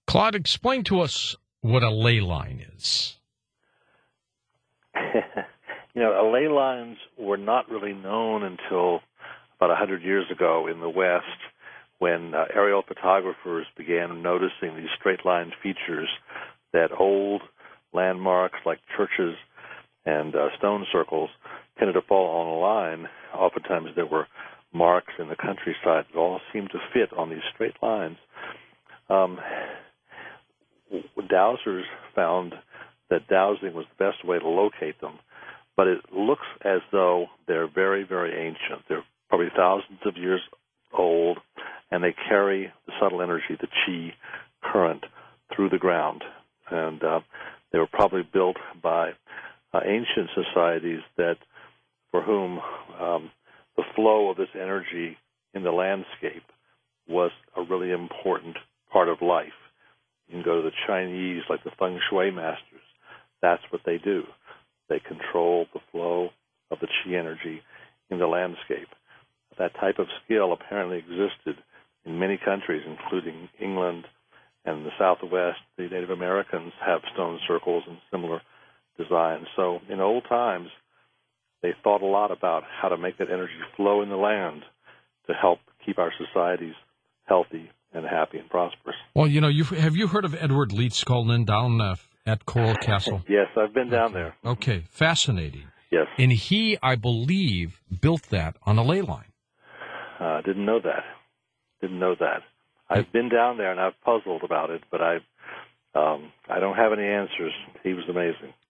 Claude, explain to us what a ley line is. Ley lines were not really known until about 100 years ago in the West, when aerial photographers began noticing these straight-line features that old landmarks like churches and stone circles tended to fall on a line. Oftentimes there were marks in the countryside that all seemed to fit on these straight lines. Dowsers found that dowsing was the best way to locate them, but it looks as though they're very, very ancient. They're probably thousands of years old, and they carry the subtle energy, the chi current, through the ground. And they were probably built by ancient societies for whom the flow of this energy in the landscape was a really important part of life. You can go to the Chinese, like the feng shui masters. That's what they do. They control the flow of the chi energy in the landscape. That type of skill apparently existed in many countries, including England and the Southwest. The Native Americans have stone circles and similar designs. So in old times, they thought a lot about how to make that energy flow in the land to help keep our societies healthy and happy and prosperous. Well, have you heard of Edward Leeds Skolnin down at Coral Castle? Yes, I've been down there. Okay, fascinating. Yes. And he, I believe, built that on a ley line. Didn't know that. I've been down there and I've puzzled about it, but I don't have any answers. He was amazing.